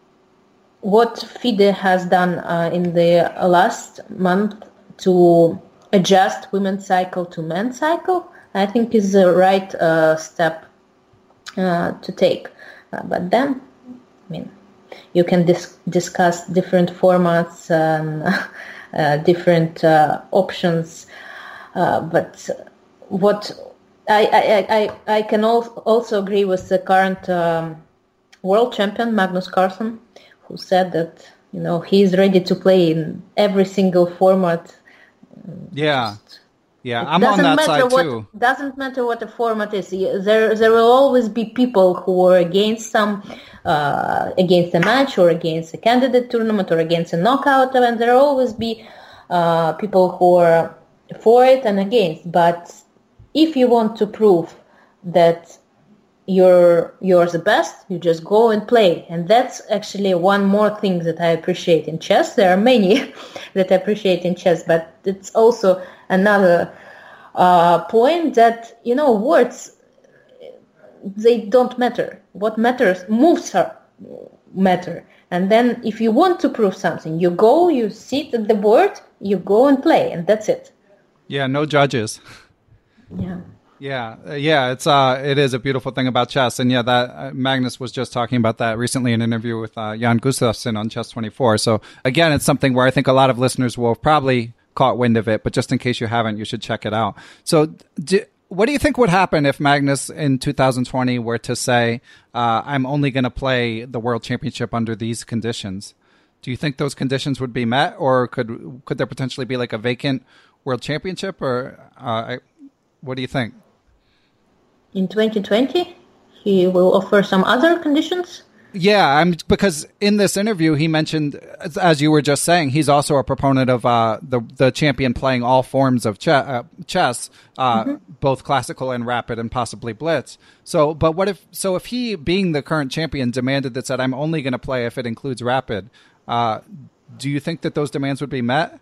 what FIDE has done uh, in the last month to adjust women's cycle to men's cycle, I think is the right uh, step uh, to take. Uh, but then, I mean, you can dis- discuss different formats and Uh, different uh, options, uh, but what I I, I, I can al- also agree with the current um, world champion Magnus Carlsen, who said that you know he's ready to play in every single format. Yeah, Just, yeah, I'm on that side what, too. Doesn't matter what the format is. There there will always be people who are against some. Uh, against a match or against a candidate tournament or against a knockout event, there will always be uh, people who are for it and against. But if you want to prove that you're you're the best, you just go and play. And that's actually one more thing that I appreciate in chess. There are many that I appreciate in chess, but it's also another uh, point that, you know, words, they don't matter. What matters, moves are matter. And then if you want to prove something, you go, you sit at the board, you go and play, and that's it. Yeah, no judges. Yeah. Yeah, uh, yeah, it's uh, it is a beautiful thing about chess, and yeah, that uh, Magnus was just talking about that recently in an interview with uh, Jan Gustafsson on Chess twenty-four. So again, it's something where I think a lot of listeners will have probably caught wind of it, but just in case you haven't, you should check it out. So, do, what do you think would happen if Magnus in two thousand twenty were to say, uh, "I'm only going to play the World Championship under these conditions"? Do you think those conditions would be met, or could could there potentially be like a vacant World Championship, or uh, I, what do you think? In twenty twenty, he will offer some other conditions? Yeah, I'm because in this interview he mentioned, as you were just saying, he's also a proponent of uh, the the champion playing all forms of che- uh, chess, uh, mm-hmm. both classical and rapid, and possibly blitz. So, but what if? So, if he, being the current champion, demanded that said, "I'm only going to play if it includes rapid," uh, do you think that those demands would be met?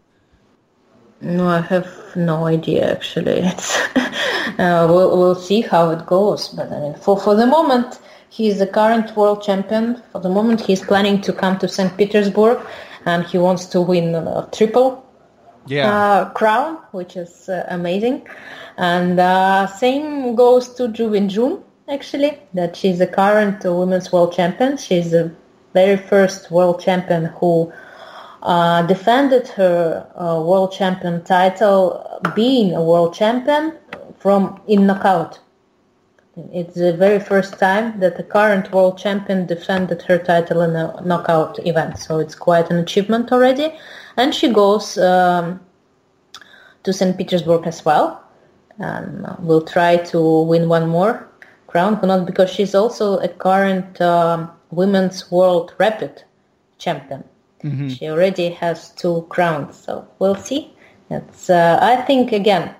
No, I have no idea. Actually, it's uh, we'll we'll see how it goes. But I mean, for for the moment, he's the current world champion. For the moment, he's planning to come to Saint Petersburg, and he wants to win a triple yeah. uh, crown, which is uh, amazing. And uh, same goes to Zhu Weijun, actually, that she's the current uh, women's world champion. She's the very first world champion who uh, defended her uh, world champion title, being a world champion from in knockout. It's the very first time that the current world champion defended her title in a knockout event. So it's quite an achievement already. And she goes um, to Saint Petersburg as well. And will try to win one more crown, not because she's also a current um, women's world rapid champion. Mm-hmm. She already has two crowns, so we'll see. It's, uh, I think, again,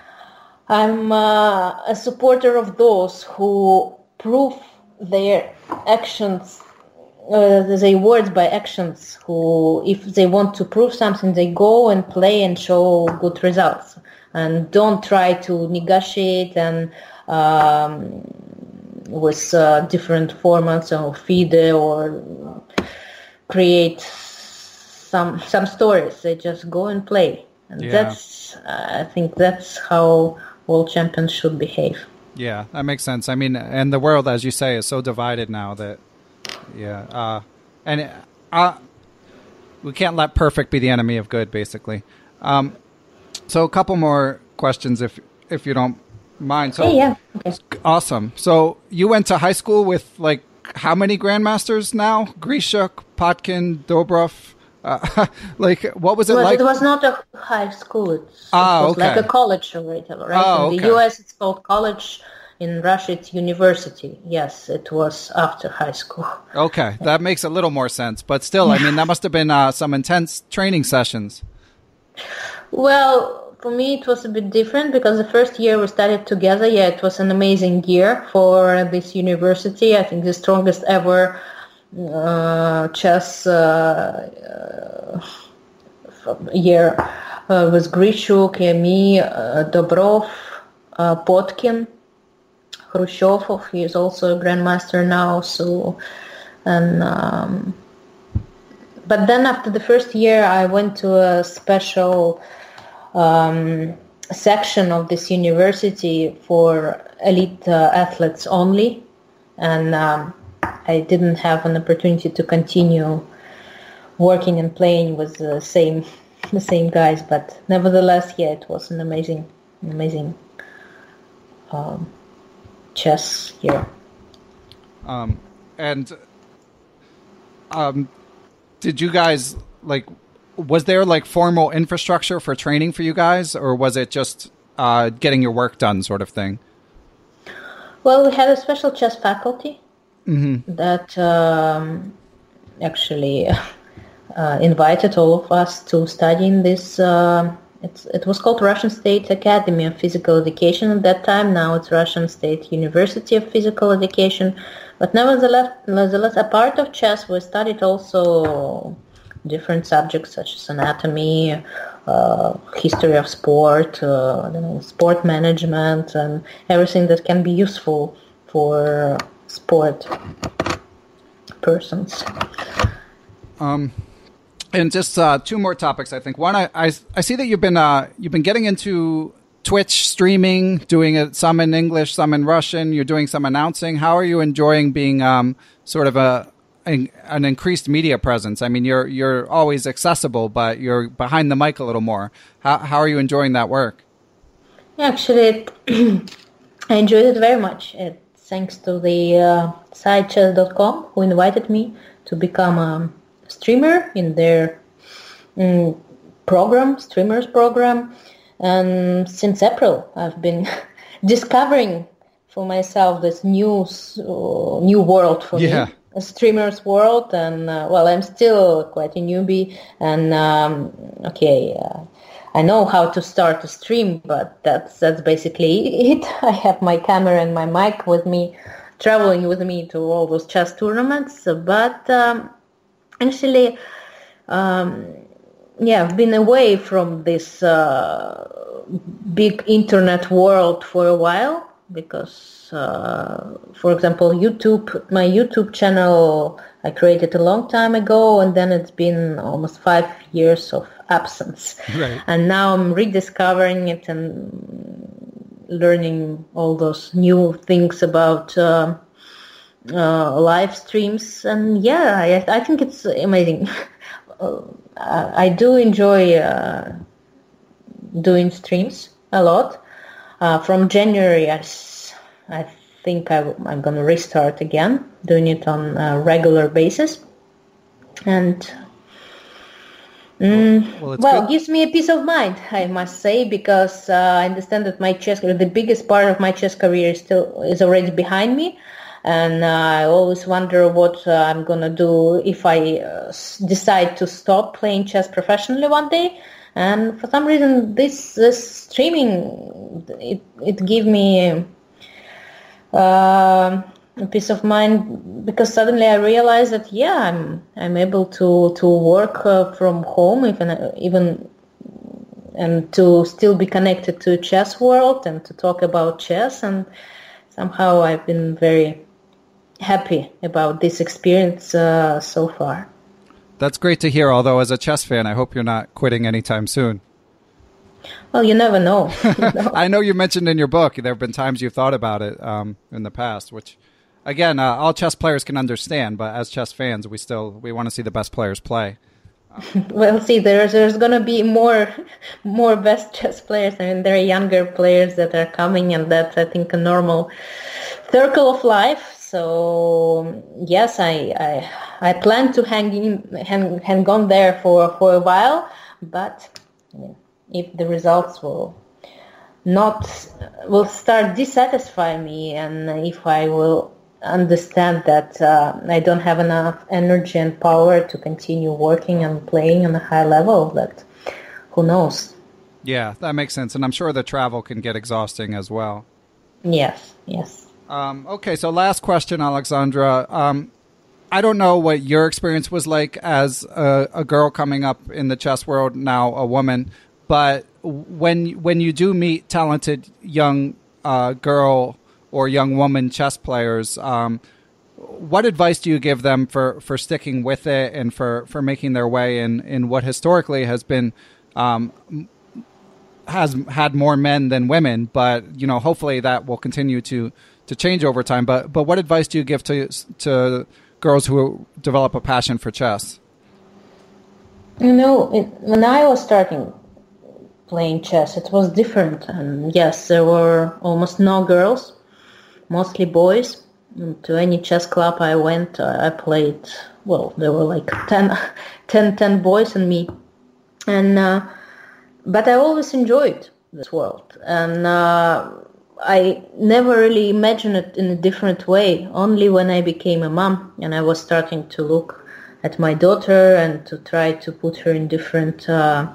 I'm uh, a supporter of those who prove their actions, uh, their words by actions, who, if they want to prove something, they go and play and show good results. And don't try to negotiate and um, with uh, different formats or FIDE or create some some stories. They just go and play, and yeah. that's uh, I think that's how world champions should behave. Yeah, that makes sense. I mean, and the world, as you say, is so divided now that yeah, uh, and uh, we can't let perfect be the enemy of good, basically. Um, So a couple more questions, if if you don't mind. So, hey, yeah. Okay. Awesome. So you went to high school with like how many grandmasters now? Grishuk, Potkin, Dobrov. Uh, like, what was it well, like? It was not a high school. It's, ah, it was okay. like a college already, right? Oh, In the okay. U S, it's called college. In Russia, it's university. Yes, it was after high school. Okay, that makes a little more sense. But still, I mean, that must have been uh, some intense training sessions. Well, for me, it was a bit different because the first year we studied together. Yeah, it was an amazing year for this university. I think the strongest ever uh, chess uh, uh, year uh, was Grishuk, me, uh, Dobrov, uh, Potkin, Khrushchevov. He is also a grandmaster now. So, and. Um, But then after the first year, I went to a special um, section of this university for elite uh, athletes only. And um, I didn't have an opportunity to continue working and playing with the same the same guys. But nevertheless, yeah, it was an amazing, amazing um, chess year. Um, and... Um. Did you guys, like, was there, like, formal infrastructure for training for you guys, or was it just uh, getting your work done sort of thing? Well, we had a special chess faculty mm-hmm. that um, actually uh, invited all of us to study in this, uh, it's, it was called Russian State Academy of Physical Education at that time. Now it's Russian State University of Physical Education. But nevertheless, nevertheless, a part of chess, we studied also different subjects such as anatomy, uh, history of sport, uh, I don't know, sport management, and everything that can be useful for sport persons. Um, and just uh, two more topics, I think. One, I, I, I see that you've been uh, you've been getting into Twitch streaming, doing it some in English, some in Russian. You're doing some announcing. How are you enjoying being um, sort of a, a an increased media presence? I mean, you're you're always accessible, but you're behind the mic a little more. How how are you enjoying that work? Actually, I enjoyed it very much. It, thanks to the uh, site chess dot com, who invited me to become a streamer in their um, program, streamers program. And since April, I've been discovering for myself this new uh, new world for yeah. me, a streamer's world. And uh, well, I'm still quite a newbie. And um, okay, uh, I know how to start a stream, but that's that's basically it. I have my camera and my mic with me, traveling with me to all those chess tournaments. But um, actually. Um, Yeah, I've been away from this uh, big internet world for a while because, uh, for example, YouTube, my YouTube channel I created a long time ago, and then it's been almost five years of absence. Right. And now I'm rediscovering it and learning all those new things about uh, uh, live streams. And yeah, I, I think it's amazing. Uh, I do enjoy uh, doing streams a lot. Uh, from January, I, I think I, I'm going to restart again, doing it on a regular basis. And mm, well, well, well it gives me a peace of mind, I must say, because uh, I understand that my chess, the biggest part of my chess career is still is already behind me. And uh, I always wonder what uh, I'm going to do if I uh, decide to stop playing chess professionally one day. And for some reason, this, this streaming, it, it gave me uh, a peace of mind, because suddenly I realized that, yeah, I'm I'm able to, to work uh, from home, even, even and to still be connected to chess world and to talk about chess. And somehow I've been very happy about this experience uh, so far. That's great to hear, although as a chess fan, I hope you're not quitting anytime soon. Well, you never know. You know? I know you mentioned in your book there have been times you've thought about it um, in the past, which, again, uh, all chess players can understand, but as chess fans, we still we want to see the best players play. Um, well, see, there's there's going to be more more best chess players. I mean, there are younger players that are coming, and that's, I think, a normal circle of life. So yes, I, I I plan to hang in, hang, hang on there for, for a while, but you know, if the results will not will start dissatisfying me, and if I will understand that uh, I don't have enough energy and power to continue working and playing on a high level, that who knows? Yeah, that makes sense, and I'm sure the travel can get exhausting as well. Yes, yes. Um, okay, so last question, Alexandra. Um, I don't know what your experience was like as a, a girl coming up in the chess world, now a woman, but when when you do meet talented young uh, girl or young woman chess players, um, what advice do you give them for, for sticking with it and for, for making their way in, in what historically has been um, has had more men than women, but you know hopefully that will continue to to change over time. But but what advice do you give to to girls who develop a passion for chess? You know, it, when I was starting playing chess, it was different. And yes, there were almost no girls, mostly boys. And to any chess club I went, I played, well, there were like ten, ten, ten boys and me. And uh, but I always enjoyed this world. And uh, I never really imagined it in a different way, only when I became a mom and I was starting to look at my daughter and to try to put her in different uh,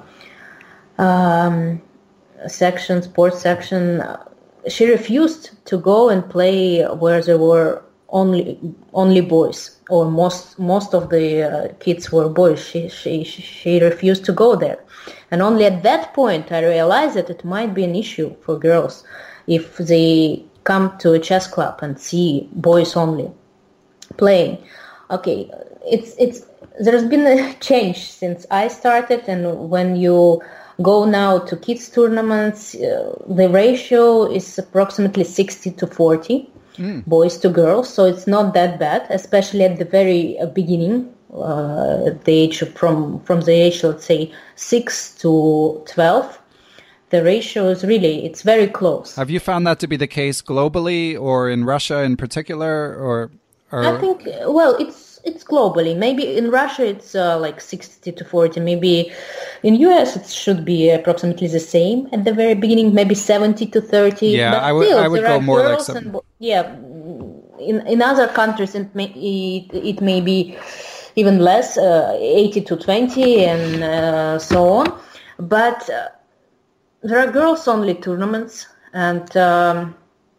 um, sections, sports section. She refused to go and play where there were only only boys, or most most of the uh, kids were boys. She, she, she refused to go there. And only at that point I realized that it might be an issue for girls if they come to a chess club and see boys only playing. Okay, it's it's there's been a change since I started, and when you go now to kids tournaments, uh, the ratio is approximately sixty to forty, mm. boys to girls, so it's not that bad, especially at the very beginning, uh, at the age of, from from the age, let's say, six to twelve. The ratio is really, it's very close. Have you found that to be the case globally or in Russia in particular? Or, or... I think, well, it's it's globally. Maybe in Russia it's uh, like sixty to forty. Maybe in U S it should be approximately the same at the very beginning, maybe seventy to thirty. Yeah, but I would, still, I would go more like seventy. And, yeah, in, in other countries it may, it, it may be even less, uh, eighty to twenty and uh, so on. But... Uh, there are girls-only tournaments, and um,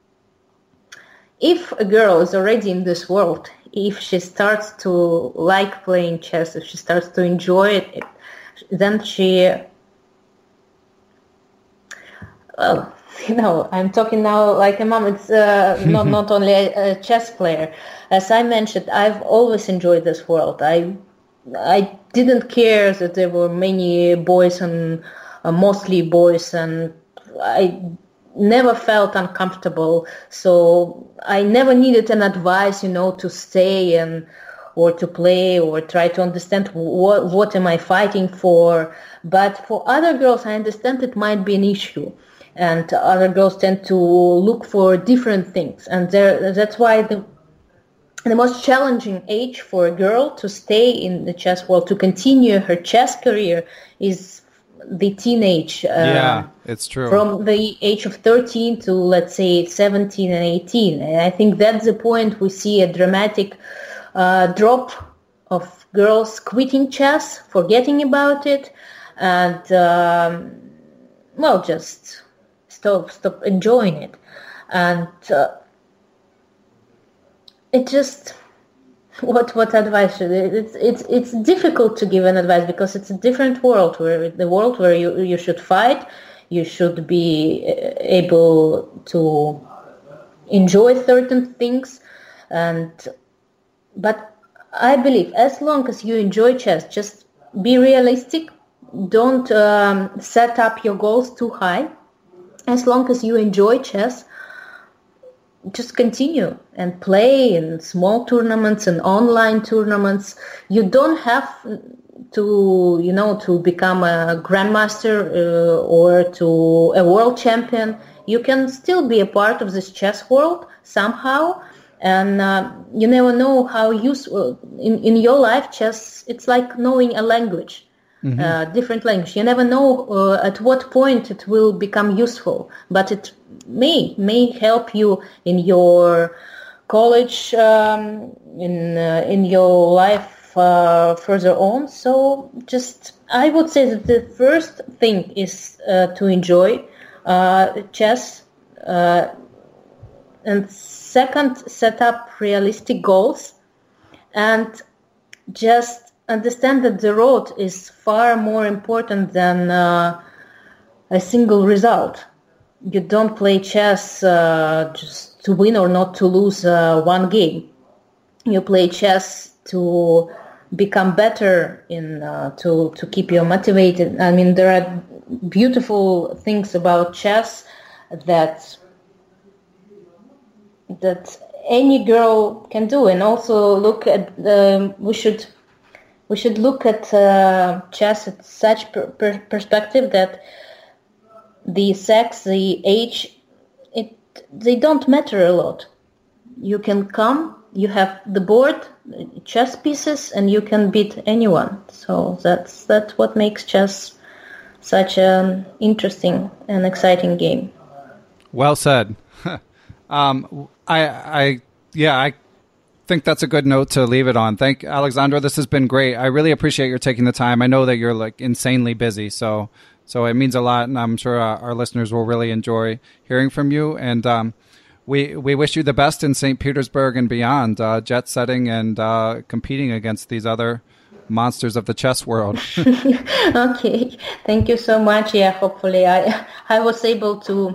if a girl is already in this world, if she starts to like playing chess, if she starts to enjoy it, then she, well, you know, I'm talking now like a mom. It's uh, not not only a, a chess player. As I mentioned, I've always enjoyed this world. I I didn't care that there were many boys and Uh, mostly boys, and I never felt uncomfortable. So I never needed an advice, you know, to stay and or to play or try to understand what what am I fighting for. But for other girls, I understand it might be an issue. and other girls tend to look for different things. And there, that's why the the most challenging age for a girl to stay in the chess world, to continue her chess career, is the teenage. Uh, yeah, it's true. From the age of thirteen to, let's say, seventeen and eighteen. And I think that's the point we see a dramatic uh, drop of girls quitting chess, forgetting about it, and, um, well, just stop, stop enjoying it. And uh, it just... What what advice should it, it's it's it's difficult to give an advice because it's a different world, where the world where you you should fight, you should be able to enjoy certain things, and but I believe as long as you enjoy chess, just be realistic. Don't um, set up your goals too high. As long as you enjoy chess, just continue and play in small tournaments and online tournaments. You don't have to, you know, to become a grandmaster uh, or to a world champion. You can still be a part of this chess world somehow, and uh, you never know how useful in, in your life. Chess, it's like knowing a language. Mm-hmm. Uh, different language. You never know uh, at what point it will become useful, but it may may help you in your college, um, in uh, in your life uh, further on. So, just I would say that the first thing is uh, to enjoy uh, chess, uh, and second, set up realistic goals, and just understand that the road is far more important than uh, a single result. You don't play chess uh, just to win or not to lose uh, one game. You play chess to become better, in uh, to to keep you motivated. I mean, there are beautiful things about chess that that any girl can do, and also look at the. We should. We should look at uh, chess at such per- per- perspective that the sex, the age, it they don't matter a lot. You can come, you have the board, chess pieces, and you can beat anyone. So that's that's what makes chess such an interesting and exciting game. Well said. um, I, I, yeah, I. I think that's a good note to leave it on. Thank Alexandra. This has been great. I really appreciate your taking the time. I know that you're like insanely busy, so so it means a lot, and I'm sure uh, our listeners will really enjoy hearing from you. And um, we we wish you the best in Saint Petersburg and beyond, uh, jet setting and uh, competing against these other monsters of the chess world. Okay, thank you so much. Yeah, hopefully I I was able to.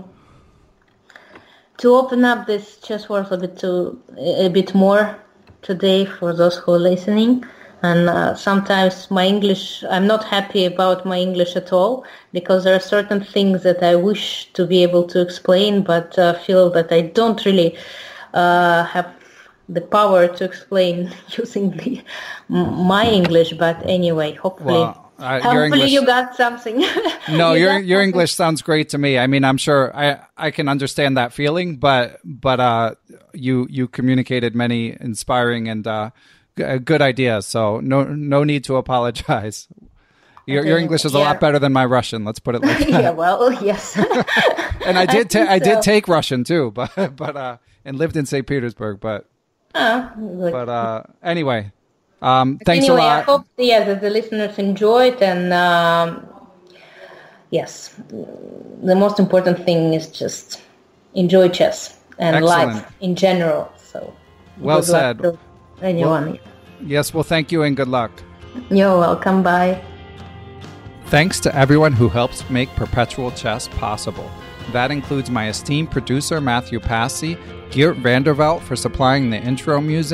to open up this chess world a bit to a bit more today for those who are listening. And uh, sometimes my English, I'm not happy about my English at all, because there are certain things that I wish to be able to explain, but uh, feel that I don't really uh, have the power to explain using the, my English. But anyway, hopefully... Well, Uh, Hopefully English, you got something. No, you your got your something. English sounds great to me. I mean, I'm sure I, I can understand that feeling, but but uh, you you communicated many inspiring and uh, g- good ideas. So no no need to apologize. Your Okay, your English is a yeah. lot better than my Russian. Let's put it like that. Yeah, well, yes. And I did I think ta- I did so. take Russian too, but but uh, and lived in Saint Petersburg. But Ah, good. but uh, anyway. Um, thanks anyway, a lot. I hope yeah, that the listeners enjoyed, and um, yes, the most important thing is just enjoy chess and Excellent. life in general. So, Well good luck said. to anyone. Yes, well, thank you and good luck. You're welcome. Bye. Thanks to everyone who helps make Perpetual Chess possible. That includes my esteemed producer, Matthew Passy, Geert Vandervelt for supplying the intro music,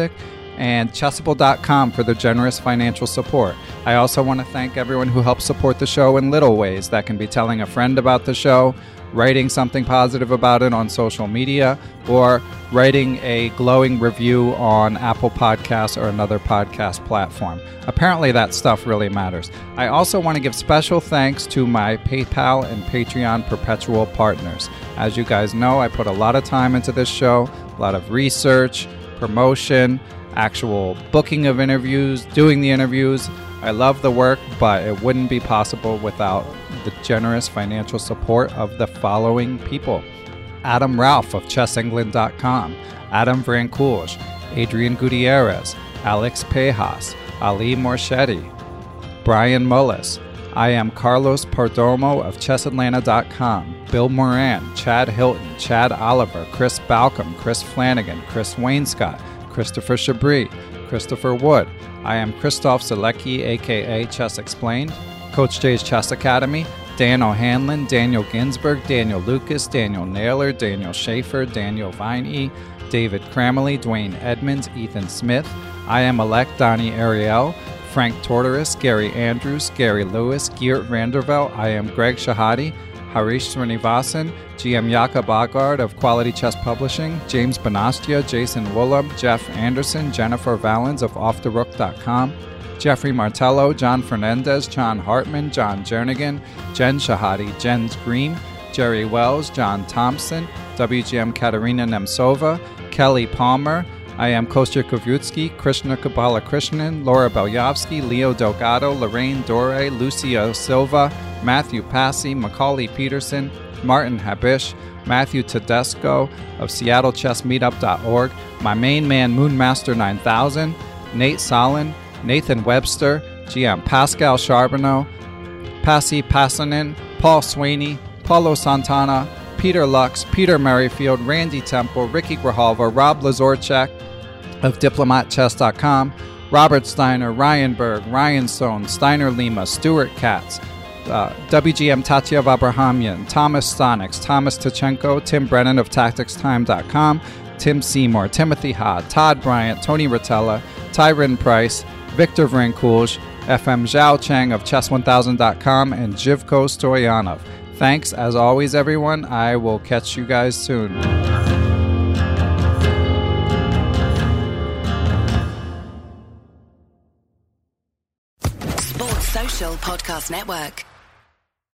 and chessable dot com for their generous financial support. I also want to thank everyone who helps support the show in little ways. That can be telling a friend about the show, writing something positive about it on social media, or writing a glowing review on Apple Podcasts or another podcast platform. Apparently that stuff really matters. I also want to give special thanks to my PayPal and Patreon perpetual partners. As you guys know, I put a lot of time into this show, a lot of research, promotion, actual booking of interviews, doing the interviews. I love the work, but it wouldn't be possible without the generous financial support of the following people: Adam Ralph of chess england dot com, Adam Vrancourge, Adrian Gutierrez, Alex Pejas, Ali Morchetti, Brian Mullis. I am Carlos Perdomo of chess atlanta dot com, Bill Moran, Chad Hilton, Chad Oliver, Chris Balcom, Chris Flanagan, Chris Wainscott, Christopher Chabris, Christopher Wood. I am Christoph Zalecki, aka Chess Explained, Coach J's Chess Academy, Dan O'Hanlon, Daniel Ginsberg, Daniel Lucas, Daniel Naylor, Daniel Schaefer, Daniel Viney, David Cramley, Dwayne Edmonds, Ethan Smith. I am Elect Donnie Ariel, Frank Tortoris, Gary Andrews, Gary Lewis, Geert Vanderveld. I am Greg Shahadi, Harish Srinivasan, G M Jakob Agard of Quality Chess Publishing, James Bonastia, Jason Woolub, Jeff Anderson, Jennifer Valens of off the rook dot com, Jeffrey Martello, John Fernandez, John Hartman, John Jernigan, Jen Shahadi, Jens Green, Jerry Wells, John Thompson, W G M Katerina Nemtsova, Kelly Palmer. I am Kostya Kovutsky, Krishna Kabala Krishnan, Laura Belyavsky, Leo Delgado, Lorraine Dore, Lucio Silva, Matthew Passy, Macaulay Peterson, Martin Habish, Matthew Tedesco of Seattle Chess Meetup dot org, my main man Moonmaster nine thousand, Nate Solin, Nathan Webster, G M Pascal Charbonneau, Pasi Passanen, Paul Sweeney, Paulo Santana, Peter Lux, Peter Merrifield, Randy Temple, Ricky Grijalva, Rob Lazorchak of Diplomat Chess dot com, Robert Steiner, Ryan Berg, Ryan Sohn, Steiner Lima, Stuart Katz, uh, W G M Tatyev Abrahamian, Thomas Stonix, Thomas Tachenko, Tim Brennan of Tactics Time dot com, Tim Seymour, Timothy Ha, Todd Bryant, Tony Rotella, Tyron Price, Victor Vrancourge, F M Zhao Cheng of chess one thousand dot com, and Jivko Stoyanov. Thanks, as always, everyone. I will catch you guys soon. Sports Social Podcast Network.